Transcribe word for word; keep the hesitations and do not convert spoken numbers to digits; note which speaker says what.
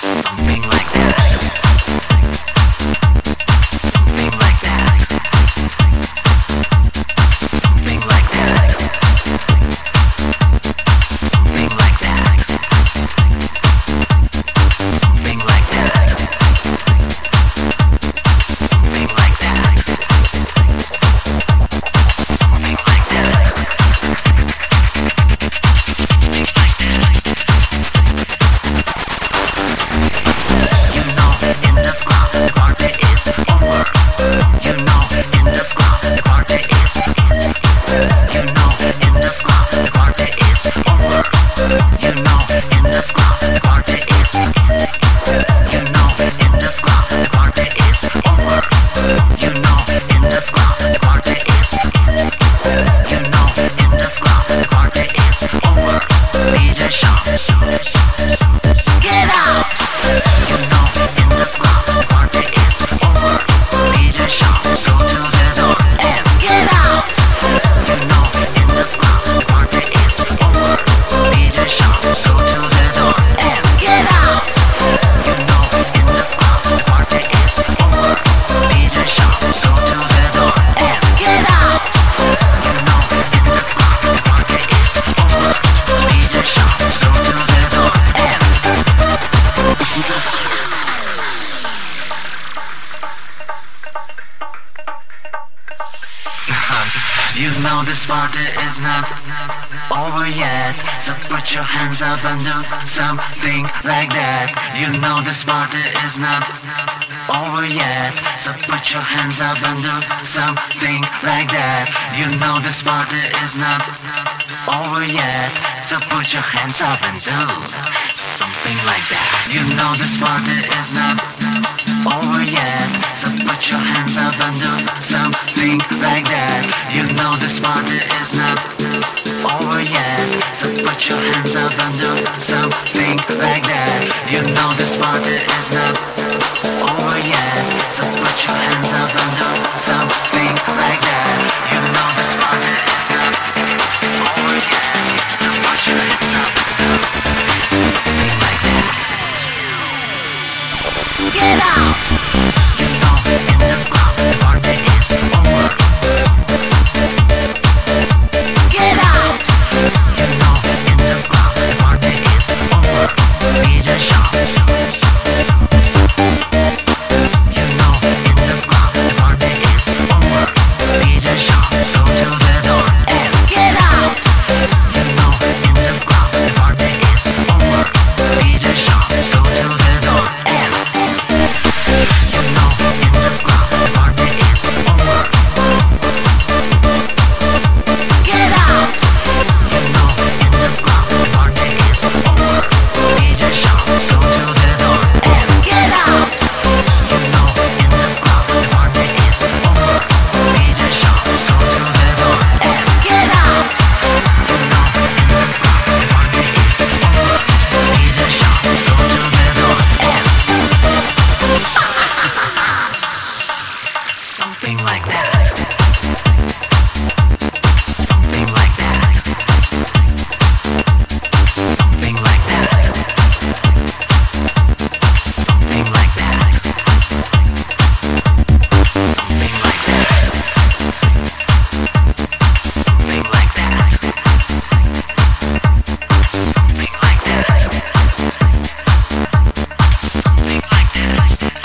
Speaker 1: You know this party is not over yet, so put your hands up and do something like that. You know this party is not over yet, so put your hands up and do something like that. You know this party is not over yet, so put your hands up and do something like that. You know this party is not over yet, so put your hands up and do something like that. You know this party is not over yet, so put your hands up and do something like that. You know this party is not over yet, so put your hands up and do something like that. You know this party is not over yet, so put your hands up and do something like that. Get out! You know in this club the party is over. Get out! You know in this club the party is over. D J Sean. You know in this club the party is over. D J Sean, go to the door and get out! You know in this club the party is over. D J Sean, go to the door and you know in this club the party is over. Get out! You know in this club the party is over. D J Sean, go to the door and get out! You know in this club the party is over. D J Sean, go to the door and get out! You know in this club the party is over. D J Sean, go to the door and something like that. Something like that. Something like that. Something like that. Something like that. Something like that. Something like that. Something like that.